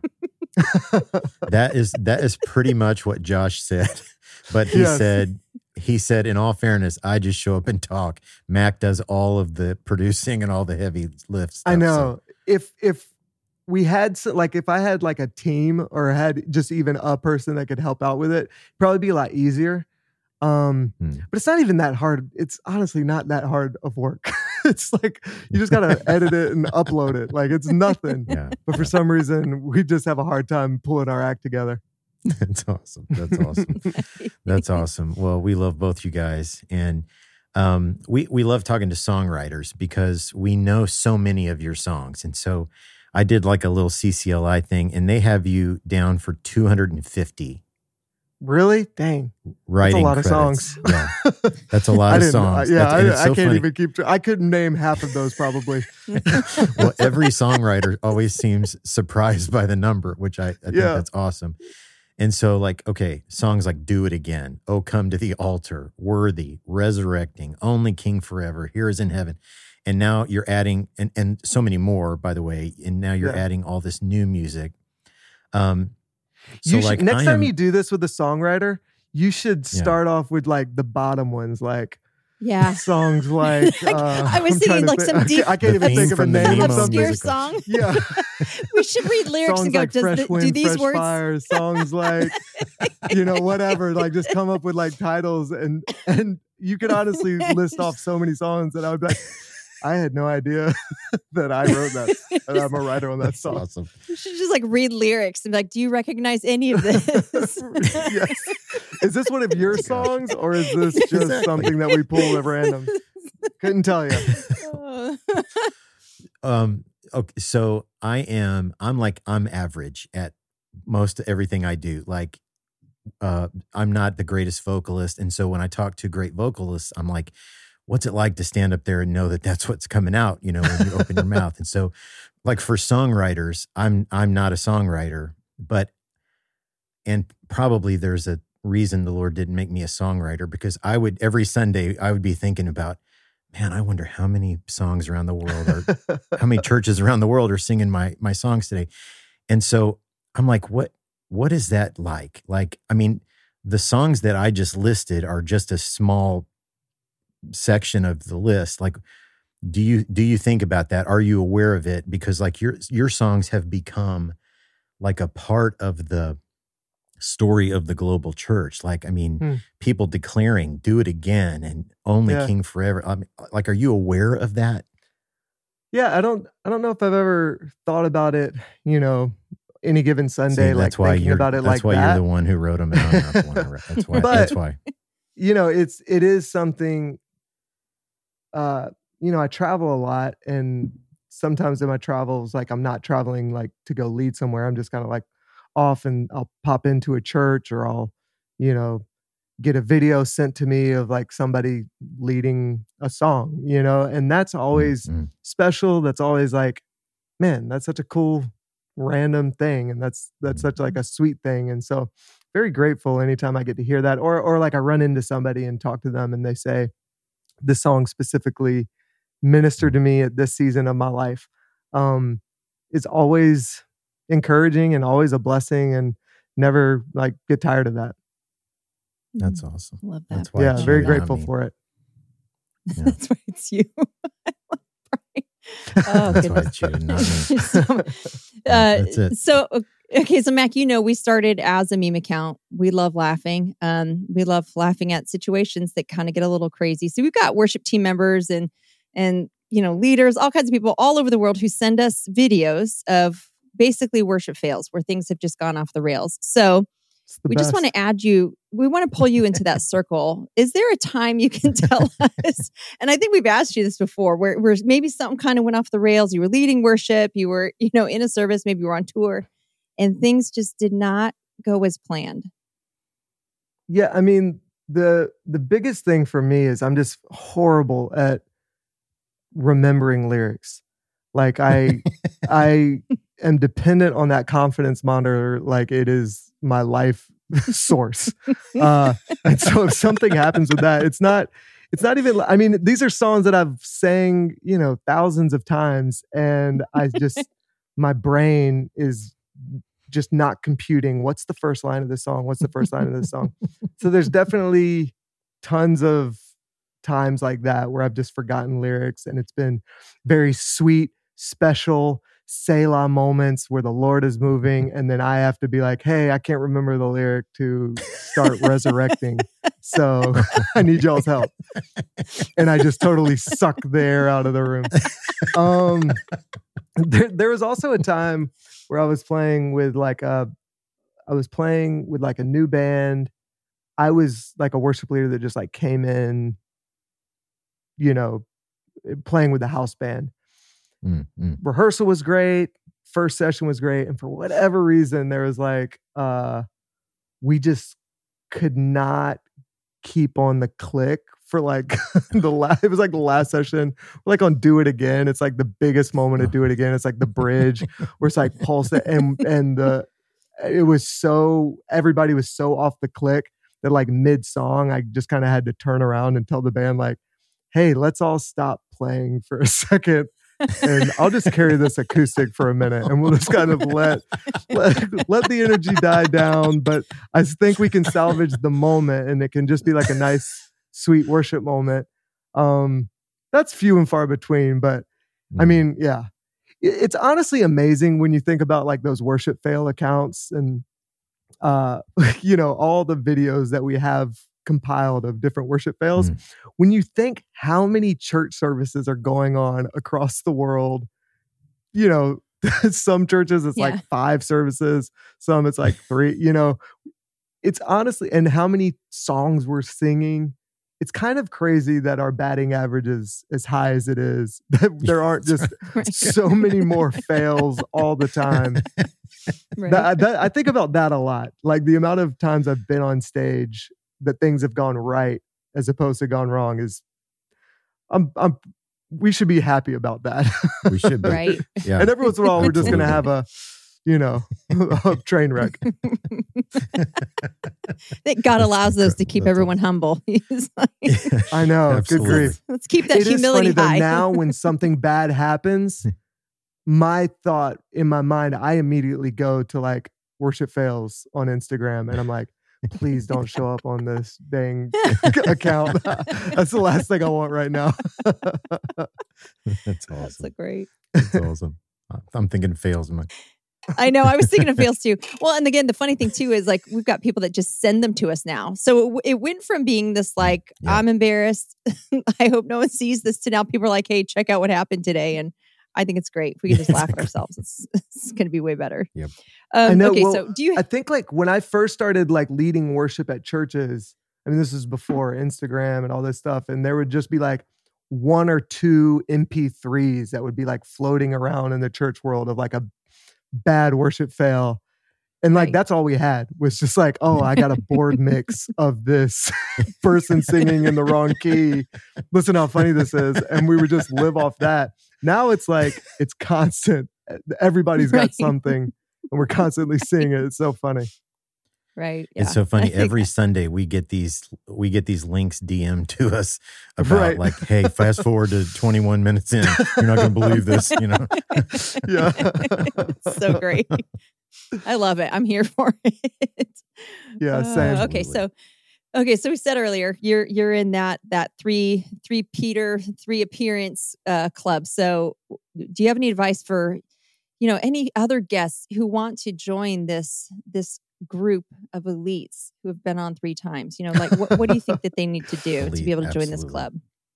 [SPEAKER 2] That is pretty much what Josh said. But he said, in all fairness, I just show up and talk. Mac does all of the producing and all the heavy lifts.
[SPEAKER 4] I know. So. If we had, like, if I had like a team or had just even a person that could help out with it, it'd probably be a lot easier. But it's not even that hard. It's honestly not that hard of work. It's like you just got to edit it and upload it. Like it's nothing.
[SPEAKER 2] Yeah.
[SPEAKER 4] But for some reason, we just have a hard time pulling our act together.
[SPEAKER 2] That's awesome. That's awesome. That's awesome. Well, we love both you guys. And we love talking to songwriters because we know so many of your songs. And so I did like a little CCLI thing, and they have you down for 250
[SPEAKER 4] Really? Dang.
[SPEAKER 2] writing
[SPEAKER 4] That's a lot
[SPEAKER 2] credits.
[SPEAKER 4] of songs.
[SPEAKER 2] Yeah. That's a lot of songs.
[SPEAKER 4] I can't even keep I couldn't name half of those probably.
[SPEAKER 2] Well, every songwriter always seems surprised by the number, which I think that's awesome. And so, like, okay, songs like Do It Again, Oh Come to the Altar, Worthy, Resurrecting, Only King Forever, Here Is in Heaven. And now you're adding, and so many more, by the way, and now you're adding all this new music.
[SPEAKER 4] So like next time you do this with a songwriter, you should start off with like the bottom ones, like songs like
[SPEAKER 3] I was thinking like some deep.
[SPEAKER 4] I can't even think of a name of something.
[SPEAKER 3] Obscure song.
[SPEAKER 4] Yeah,
[SPEAKER 3] we should read lyrics
[SPEAKER 4] songs
[SPEAKER 3] and go.
[SPEAKER 4] Like Fresh Wind,
[SPEAKER 3] do these
[SPEAKER 4] Fresh
[SPEAKER 3] words?
[SPEAKER 4] Fire, songs like whatever. Like just come up with like titles, and you could honestly list off so many songs that I would be like, I had no idea that I wrote that. That I'm a writer on that song.
[SPEAKER 2] Awesome.
[SPEAKER 3] You should just like read lyrics and be like, do you recognize any of this?
[SPEAKER 4] Yes. Is this one of your songs, or is this just something that we pull at random? Couldn't tell you.
[SPEAKER 2] Okay, so I'm average at most everything I do. Like, I'm not the greatest vocalist, and so when I talk to great vocalists, I'm like, what's it like to stand up there and know that that's what's coming out, when you open your mouth? And so, like for songwriters, I'm not a songwriter, and probably there's a reason the Lord didn't make me a songwriter, because every Sunday I would be thinking about, man, I wonder how many songs around the world are, how many churches around the world are singing my songs today. And so I'm like, what is that like? Like, I mean, the songs that I just listed are just a small section of the list. Like, do you think about that? Are you aware of it? Because like your songs have become like a part of the story of the global church. Like, I mean, people declaring Do It Again and Only King Forever. I mean, like, are you aware of that?
[SPEAKER 4] Yeah, I don't know if I've ever thought about it, any given Sunday.
[SPEAKER 2] See, that's why
[SPEAKER 4] thinking about it like that.
[SPEAKER 2] That's why you're the one who wrote them out. Not the one who wrote. That's why. That's why.
[SPEAKER 4] It is something. I travel a lot, and sometimes in my travels, like I'm not traveling like to go lead somewhere. I'm just kind of like off, and I'll pop into a church, or I'll, get a video sent to me of like somebody leading a song, and that's always special. That's always like, man, that's such a cool random thing. And that's such like a sweet thing. And so very grateful anytime I get to hear that, or like I run into somebody and talk to them and they say, this song specifically ministered to me at this season of my life. It's always encouraging and always a blessing, and never like get tired of that.
[SPEAKER 2] That's awesome.
[SPEAKER 3] Love that.
[SPEAKER 2] That's why
[SPEAKER 4] very grateful for it.
[SPEAKER 3] Yeah. That's why it's you. Oh,
[SPEAKER 2] that's why it's you, not me.
[SPEAKER 3] That's it. So, Mac, we started as a meme account. We love laughing. We love laughing at situations that kind of get a little crazy. So we've got worship team members and leaders, all kinds of people all over the world who send us videos of basically worship fails where things have just gone off the rails. So we just want to add you. We want to pull you into that circle. Is there a time you can tell us? And I think we've asked you this before, where maybe something kind of went off the rails. You were leading worship. You were, in a service. Maybe you were on tour, and things just did not go as planned.
[SPEAKER 4] Yeah, I mean, the biggest thing for me is I'm just horrible at remembering lyrics. Like I am dependent on that confidence monitor like it is my life source. And so if something happens with that, it's not even, I mean, these are songs that I've sang, thousands of times, and my brain is just not computing what's the first line of this song. So there's definitely tons of times like that where I've just forgotten lyrics, and it's been very sweet, special, Selah moments where the Lord is moving, and then I have to be like, hey, I can't remember the lyric to start resurrecting, so I need y'all's help. And I just totally suck the air out of the room. There was also a time where I was playing with like a new band. I was like a worship leader that just like came in, playing with the house band. Rehearsal was great. First session was great. And for whatever reason, there was like, we just could not keep on the click for like it was like the last session. We're like on Do It Again. It's like the biggest moment of Do It Again. It's like the bridge where it's like pulse and it was so, everybody was so off the click that like mid song, I just kind of had to turn around and tell the band like, hey, let's all stop playing for a second. And I'll just carry this acoustic for a minute and we'll just kind of let the energy die down. But I think we can salvage the moment and it can just be like a nice, sweet worship moment. That's few and far between, but I mean, yeah, it's honestly amazing when you think about like those worship fail accounts and, all the videos that we have compiled of different worship fails. When you think how many church services are going on across the world, some churches it's like 5 services, some it's like 3, it's honestly, and how many songs we're singing. It's kind of crazy that our batting average is as high as it is. There aren't just so many more fails all the time. Right. I think about that a lot. Like the amount of times I've been on stage that things have gone right as opposed to gone wrong is, we should be happy about that.
[SPEAKER 2] We should be.
[SPEAKER 3] Right.
[SPEAKER 2] Yeah.
[SPEAKER 4] And every once in a while, we're just going to have a train wreck.
[SPEAKER 3] That God allows those to keep everyone humble.
[SPEAKER 4] I know.
[SPEAKER 2] Absolutely.
[SPEAKER 4] Good grief.
[SPEAKER 3] Let's keep that humility
[SPEAKER 4] is funny,
[SPEAKER 3] high.
[SPEAKER 4] though, now when something bad happens, my thought in my mind, I immediately go to like worship fails on Instagram and I'm like, please don't show up on this dang account. That's the last thing I want right now.
[SPEAKER 2] That's awesome.
[SPEAKER 3] That's so great.
[SPEAKER 2] That's awesome. I'm thinking fails. I'm like,
[SPEAKER 3] I know. I was thinking of fails too. Well, and again, the funny thing too is like we've got people that just send them to us now. So it went from being this like, I'm embarrassed. I hope no one sees this to now people are like, hey, check out what happened today. And I think it's great. If we can just laugh at ourselves, it's going to be way better.
[SPEAKER 2] Yep.
[SPEAKER 4] I know.
[SPEAKER 3] Okay,
[SPEAKER 4] well,
[SPEAKER 3] so do you?
[SPEAKER 4] I think like when I first started like leading worship at churches, I mean, this is before Instagram and all this stuff. And there would just be like 1 or 2 MP3s that would be like floating around in the church world of like a bad worship fail. And like, that's all we had was just like, oh, I got a board mix of this person singing in the wrong key. Listen how funny this is. And we would just live off that. Now it's like, it's constant. Everybody's got something and we're constantly seeing it. It's so funny.
[SPEAKER 3] Right. Yeah.
[SPEAKER 2] It's so funny. Every Sunday we get these links DM'd to us about like, hey, fast forward to 21 minutes in. You're not going to believe this,
[SPEAKER 4] Yeah.
[SPEAKER 3] It's so great. I love it. I'm here for it.
[SPEAKER 4] Yeah, same.
[SPEAKER 3] Okay, so we said earlier you're in that 3 Peter 3 appearance club. So do you have any advice for any other guests who want to join this group of elites who have been on 3 times? Like what do you think that they need to do to be able to join this club?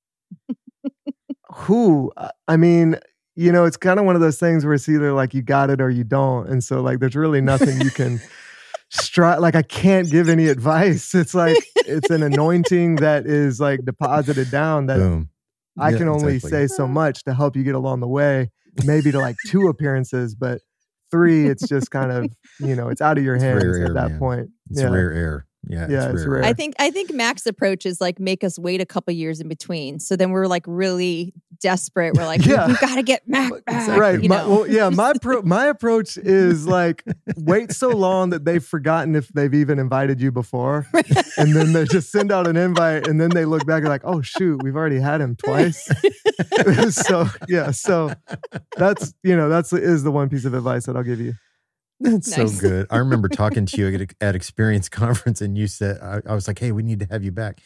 [SPEAKER 4] I mean, it's kind of one of those things where it's either like you got it or you don't. And so like, there's really nothing you can like, I can't give any advice. It's like, it's an anointing that is like deposited down that
[SPEAKER 2] Boom.
[SPEAKER 4] I can only say so much to help you get along the way, maybe to like 2 appearances, but 3, it's just kind of, it's out of your hands at that point.
[SPEAKER 2] It's rare air. Yeah,
[SPEAKER 4] it's rare.
[SPEAKER 3] I think Mac's approach is like make us wait a couple years in between. So then we're like really desperate. We're like, we've got to get Mac back.
[SPEAKER 4] Right. My approach is like wait so long that they've forgotten if they've even invited you before, and then they just send out an invite, and then they look back and like, oh shoot, we've already had him twice. So that's is the one piece of advice that I'll give you.
[SPEAKER 2] That's so good. I remember talking to you at Experience Conference and you said, I was like, hey, we need to have you back.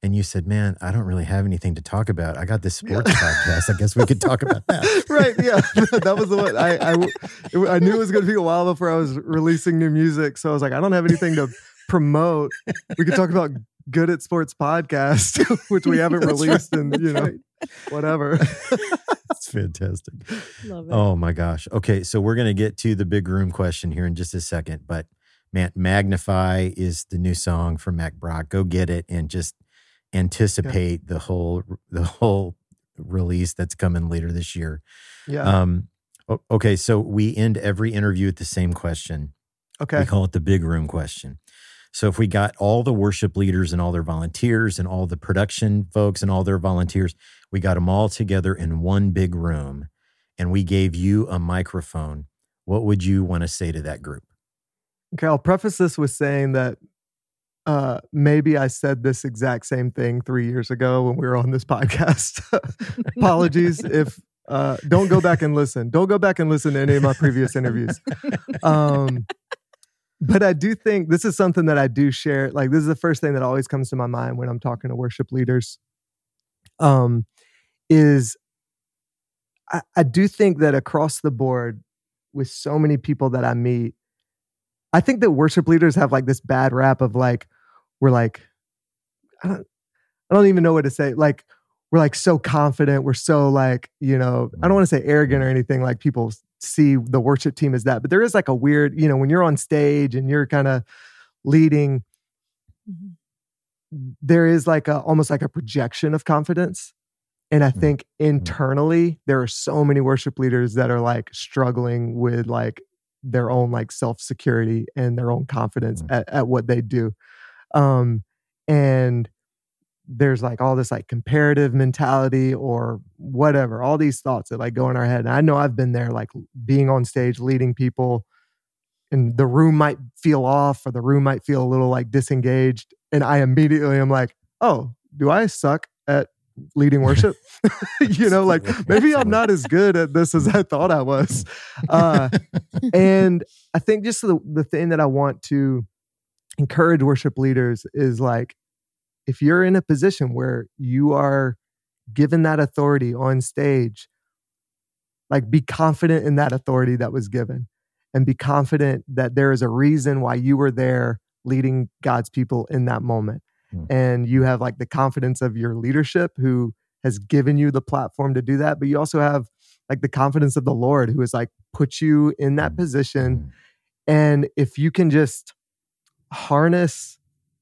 [SPEAKER 2] and you said, man, I don't really have anything to talk about. I got this sports podcast. I guess we could talk about that.
[SPEAKER 4] Right. Yeah. That was the one. I knew it was going to be a while before I was releasing new music. So I was like, I don't have anything to promote. We could talk about Good at Sports podcast, which we haven't released in, whatever.
[SPEAKER 2] That's fantastic.
[SPEAKER 3] Love it.
[SPEAKER 2] Oh my gosh. Okay. So we're going to get to the big room question here in just a second, but man, Magnify is the new song from Mack Brock. Go get it and just anticipate the whole release that's coming later this year.
[SPEAKER 4] Yeah.
[SPEAKER 2] Okay. So we end every interview with the same question.
[SPEAKER 4] Okay.
[SPEAKER 2] We call it the big room question. So if we got all the worship leaders and all their volunteers and all the production folks and all their volunteers, we got them all together in one big room and we gave you a microphone, what would you want to say to that group?
[SPEAKER 4] Okay. I'll preface this with saying that maybe I said this exact same thing 3 years ago when we were on this podcast. Apologies if don't go back and listen. Don't go back and listen to any of my previous interviews. But I do think this is something that I do share. Like, this is the first thing that always comes to my mind when I'm talking to worship leaders. Is I do think that across the board with so many people that I meet, I think that worship leaders have like this bad rap of like, we're like, I don't even know what to say. Like, we're like so confident. We're so like, I don't want to say arrogant or anything, like people see the worship team as that, but there is like a weird, when you're on stage and you're kind of leading, there is like almost like a projection of confidence. And I think internally there are so many worship leaders that are like struggling with like their own like self-security and their own confidence at what they do. And there's like all this like comparative mentality or whatever, all these thoughts that like go in our head. And I know I've been there, like being on stage, leading people, and the room might feel off or the room might feel a little like disengaged. And I immediately am like, oh, do I suck at leading worship? Like maybe I'm not as good at this as I thought I was. And I think just the thing that I want to encourage worship leaders is like, if you're in a position where you are given that authority on stage, like be confident in that authority that was given and be confident that there is a reason why you were there leading God's people in that moment. And you have like the confidence of your leadership who has given you the platform to do that. But you also have like the confidence of the Lord who has like put you in that position. And if you can just harness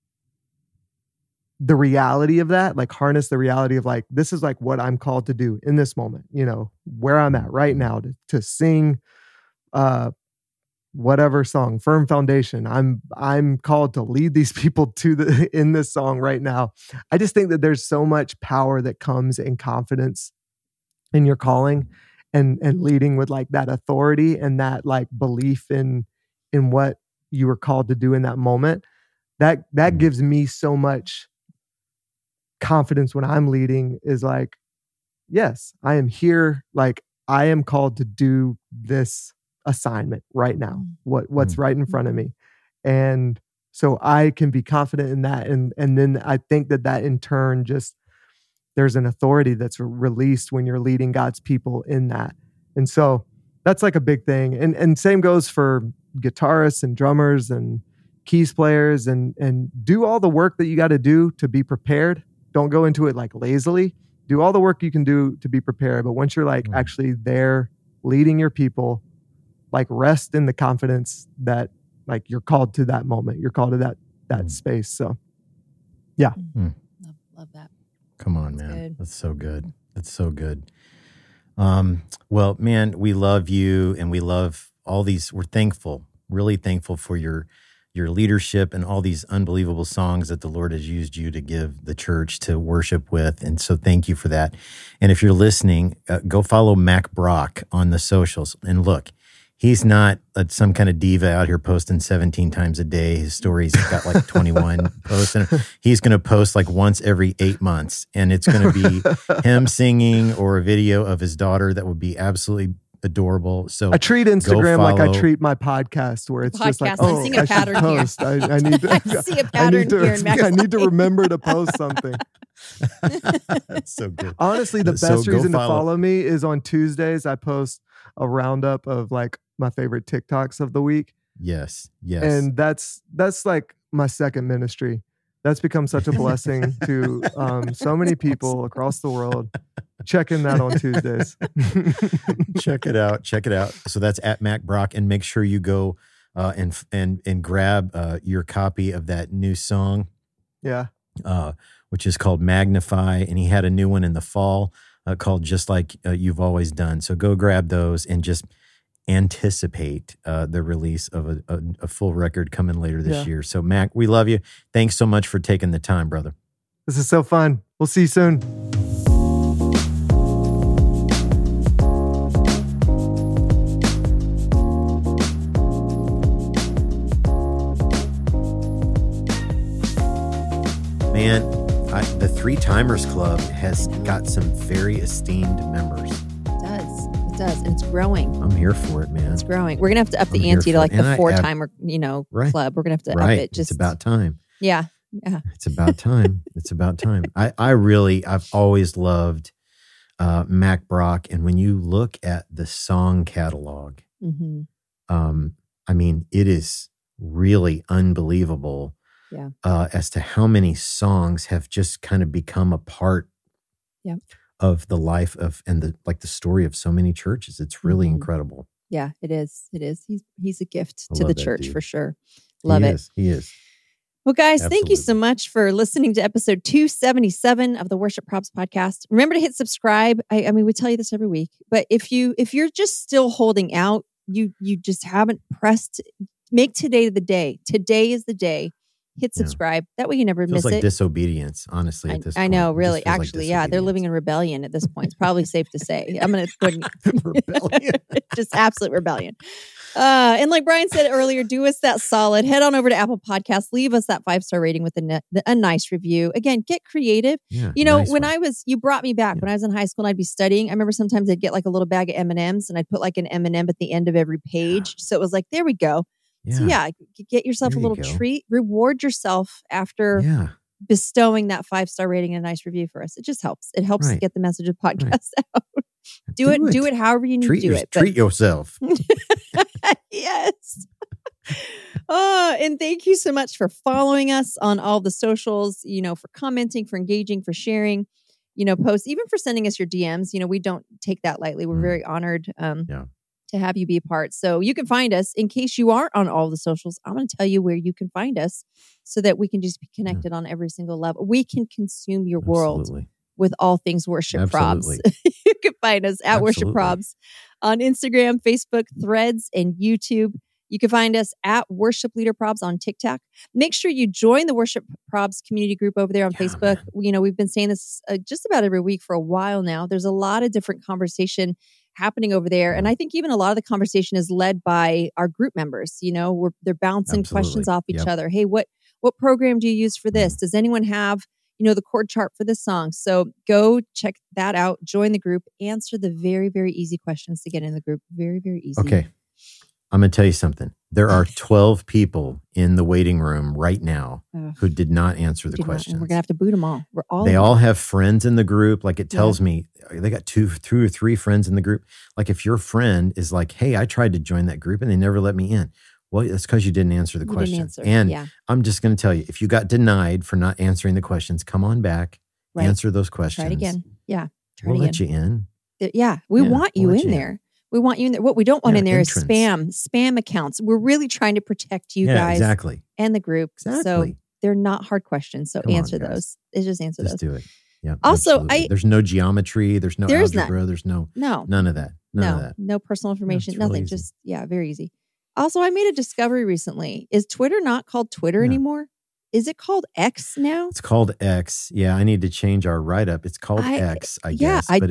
[SPEAKER 4] the reality of that, like harness the reality of like, this is like what I'm called to do in this moment, where I'm at right now to sing, whatever song, Firm Foundation. I'm called to lead these people in this song right now. I just think that there's so much power that comes in confidence in your calling and leading with like that authority and that like belief in what you were called to do in that moment. That gives me so much confidence when I'm leading, is like, yes, I am here. Like I am called to do this assignment right now, what's right in front of me. And so I can be confident in that. And then I think that in turn, just there's an authority that's released when you're leading God's people in that. And so that's like a big thing. And same goes for guitarists and drummers and keys players, and do all the work that you got to do to be prepared. Don't go into it like lazily. Do all the work you can do to be prepared. But once you're like actually there leading your people, like rest in the confidence that like you're called to that moment. You're called to that space. So yeah.
[SPEAKER 3] Love that.
[SPEAKER 2] Come on,
[SPEAKER 3] That's
[SPEAKER 2] man.
[SPEAKER 3] good.
[SPEAKER 2] That's so good. That's so good. Well, man, we love you and we love all these. We're thankful, really thankful for your leadership and all these unbelievable songs that the Lord has used you to give the church to worship with. And so thank you for that. And if you're listening, go follow Mack Brock on the socials. And look, he's not some kind of diva out here posting 17 times a day. His stories got like 21 posts. And he's going to post like once every 8 months. And it's going to be him singing or a video of his daughter that would be absolutely adorable. So
[SPEAKER 4] I treat Instagram like I
[SPEAKER 2] follow.
[SPEAKER 4] treat my podcast, where it's just like,
[SPEAKER 3] Podcast. I'm
[SPEAKER 4] oh,
[SPEAKER 3] seeing a
[SPEAKER 4] I should
[SPEAKER 3] pattern here.
[SPEAKER 4] post. I need to.
[SPEAKER 3] I see a pattern here in Mac's
[SPEAKER 4] I need to
[SPEAKER 3] life.
[SPEAKER 4] remember to post something.
[SPEAKER 2] That's so good.
[SPEAKER 4] Honestly, the
[SPEAKER 2] So
[SPEAKER 4] best
[SPEAKER 2] go
[SPEAKER 4] reason to
[SPEAKER 2] follow.
[SPEAKER 4] follow me is on Tuesdays. I post a roundup of like my favorite TikToks of the week.
[SPEAKER 2] Yes. Yes.
[SPEAKER 4] And that's like my second ministry. That's become such a blessing to so many people across the world. Checking that on Tuesdays.
[SPEAKER 2] Check it out. Check it out. So that's at Mac Brock, and make sure you go and grab your copy of that new song,
[SPEAKER 4] Yeah.
[SPEAKER 2] which is called Magnify, and he had a new one in the fall called Just Like You've Always Done. So go grab those and just anticipate the release of a full record coming later this year. So Mac, we love you. Thanks so much for taking the time, brother.
[SPEAKER 4] This is so fun. We'll see you soon.
[SPEAKER 2] Man, the Three Timers Club has got some very esteemed members.
[SPEAKER 3] It does. And it's growing.
[SPEAKER 2] I'm here for it, man.
[SPEAKER 3] It's growing. We're going to have to up
[SPEAKER 2] I'm
[SPEAKER 3] the
[SPEAKER 2] here
[SPEAKER 3] ante
[SPEAKER 2] for
[SPEAKER 3] to like
[SPEAKER 2] it. And
[SPEAKER 3] the
[SPEAKER 2] I
[SPEAKER 3] 4-timer,
[SPEAKER 2] Right.
[SPEAKER 3] club. We're going to have to
[SPEAKER 2] Right.
[SPEAKER 3] up it. Just
[SPEAKER 2] It's about time.
[SPEAKER 3] Yeah.
[SPEAKER 2] It's about time. It's about time. I've always loved Mac Brock. And when you look at the song catalog,
[SPEAKER 3] Mm-hmm.
[SPEAKER 2] I mean, it is really unbelievable as to how many songs have just kind of become a part of the life of and the story of so many churches. It's really incredible.
[SPEAKER 3] Yeah, it is. It is. He's a gift
[SPEAKER 2] I
[SPEAKER 3] to the
[SPEAKER 2] love that
[SPEAKER 3] church
[SPEAKER 2] dude.
[SPEAKER 3] for sure. Love it.
[SPEAKER 2] He is.
[SPEAKER 3] Well, guys, thank you so
[SPEAKER 2] Absolutely.
[SPEAKER 3] much for listening to episode 277 of the Worship Probs podcast. Remember to hit subscribe. I mean, we tell you this every week, but if you're just still holding out, you just haven't pressed, make today the day. Today is the day. Hit subscribe. That way you never
[SPEAKER 2] Feels
[SPEAKER 3] miss
[SPEAKER 2] like
[SPEAKER 3] it.
[SPEAKER 2] disobedience, honestly, at this point.
[SPEAKER 3] I know,
[SPEAKER 2] It just
[SPEAKER 3] really.
[SPEAKER 2] feels like
[SPEAKER 3] Actually, yeah, they're
[SPEAKER 2] disobedience.
[SPEAKER 3] living in rebellion at this point. It's probably safe to say. I'm going to go ahead and
[SPEAKER 2] Rebellion.
[SPEAKER 3] just absolute rebellion. And like Brian said earlier, do us that solid. Head on over to Apple Podcasts. Leave us that 5-star rating with a nice review. Again, get creative.
[SPEAKER 2] Yeah,
[SPEAKER 3] When
[SPEAKER 2] nice
[SPEAKER 3] you brought me back when I was in high school and I'd be studying. I remember sometimes I'd get like a little bag of M&Ms and I'd put like an M&M at the end of every page. So it was like, there we go. So get yourself
[SPEAKER 2] There
[SPEAKER 3] a
[SPEAKER 2] you
[SPEAKER 3] little
[SPEAKER 2] go.
[SPEAKER 3] treat. Reward yourself after bestowing that 5-star rating and a nice review for us. It just helps. It helps
[SPEAKER 2] Right.
[SPEAKER 3] get the message of podcasts out. Do it however you need to do it. But
[SPEAKER 2] Treat yourself.
[SPEAKER 3] yes. And thank you so much for following us on all the socials, for commenting, for engaging, for sharing, posts, even for sending us your DMs. We don't take that lightly. We're very honored to have you be a part. So you can find us in case you aren't on all the socials. I'm going to tell you where you can find us so that we can just be connected on every single level. We can consume your world
[SPEAKER 2] Absolutely.
[SPEAKER 3] with all things Worship Probs.
[SPEAKER 2] Absolutely.
[SPEAKER 3] You can find us at Worship
[SPEAKER 2] Absolutely.
[SPEAKER 3] Probs on Instagram, Facebook, Threads, and YouTube. You can find us at Worship Leader Probs on TikTok. Make sure you join the Worship Probs community group over there on Facebook. We've been saying this just about every week for a while now. There's a lot of different conversation happening over there. And I think even a lot of the conversation is led by our group members. They're bouncing questions off each other. Hey, what program do you use for this? Does anyone have the chord chart for this song? So go check that out. Join the group. Answer the very, very easy questions to get in the group. Very, very easy.
[SPEAKER 2] Okay. I'm going to tell you something. There are 12 people in the waiting room right now who did not answer the questions.
[SPEAKER 3] And we're going to have to boot them all.
[SPEAKER 2] They all have friends in the group. Like it tells me they got two or three friends in the group. Like if your friend is like, hey, I tried to join that group and they never let me in. Well, that's because you didn't answer the questions. And I'm just going to tell you, if you got denied for not answering the questions, come on back, answer those questions.
[SPEAKER 3] Try it again. Yeah.
[SPEAKER 2] We'll let you in.
[SPEAKER 3] We want you in there. We want you in there. What we don't want in there is spam accounts. We're really trying to protect you guys and the group. So they're not hard questions. So answer those. Just answer those.
[SPEAKER 2] Just do it. Yeah.
[SPEAKER 3] Also,
[SPEAKER 2] absolutely. There's no geometry. There's no algebra. There's none of that. None of that.
[SPEAKER 3] No personal information. Nothing.
[SPEAKER 2] Really
[SPEAKER 3] just very easy. Also, I made a discovery recently. Is Twitter not called Twitter anymore? Is it called X now?
[SPEAKER 2] It's called X. Yeah, I need to change our write-up. It's called X, I guess. But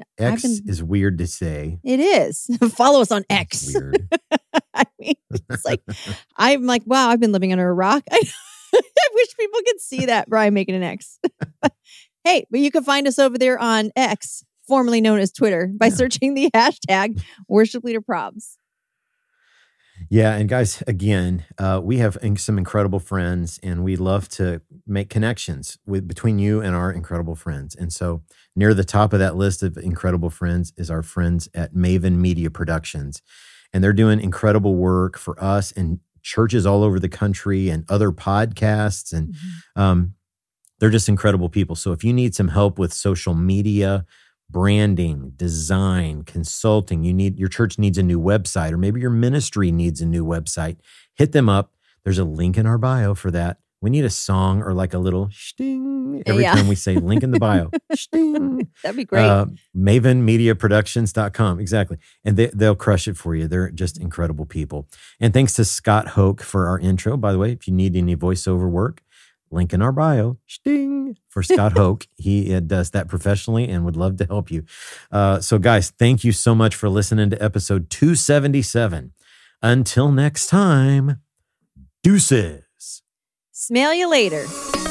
[SPEAKER 2] X is weird to say.
[SPEAKER 3] It is. Follow us on X.
[SPEAKER 2] It's weird.
[SPEAKER 3] I mean, it's like, I'm like, wow, I've been living under a rock. I wish people could see that, Brian making an X. Hey, but you can find us over there on X formerly known as Twitter, by searching the hashtag Worship Leader Probs.
[SPEAKER 2] Yeah. And guys, again, we have some incredible friends, and we love to make connections between you and our incredible friends. And so near the top of that list of incredible friends is our friends at Maven Media Productions. And they're doing incredible work for us and churches all over the country and other podcasts. And they're just incredible people. So if you need some help with social media, branding, design, consulting, your church needs a new website, or maybe your ministry needs a new website, hit them up. There's a link in our bio for that. We need a song or like a little sting every time we say link in the bio. Sting.
[SPEAKER 3] That'd be great.
[SPEAKER 2] MavenMediaProductions.com. Exactly. And they'll crush it for you. They're just incredible people. And thanks to Scott Hoke for our intro. By the way, if you need any voiceover work, link in our bio, sting, for Scott Hoke. He does that professionally and would love to help you. So guys, thank you so much for listening to episode 277. Until next time, deuces.
[SPEAKER 3] Smell you later.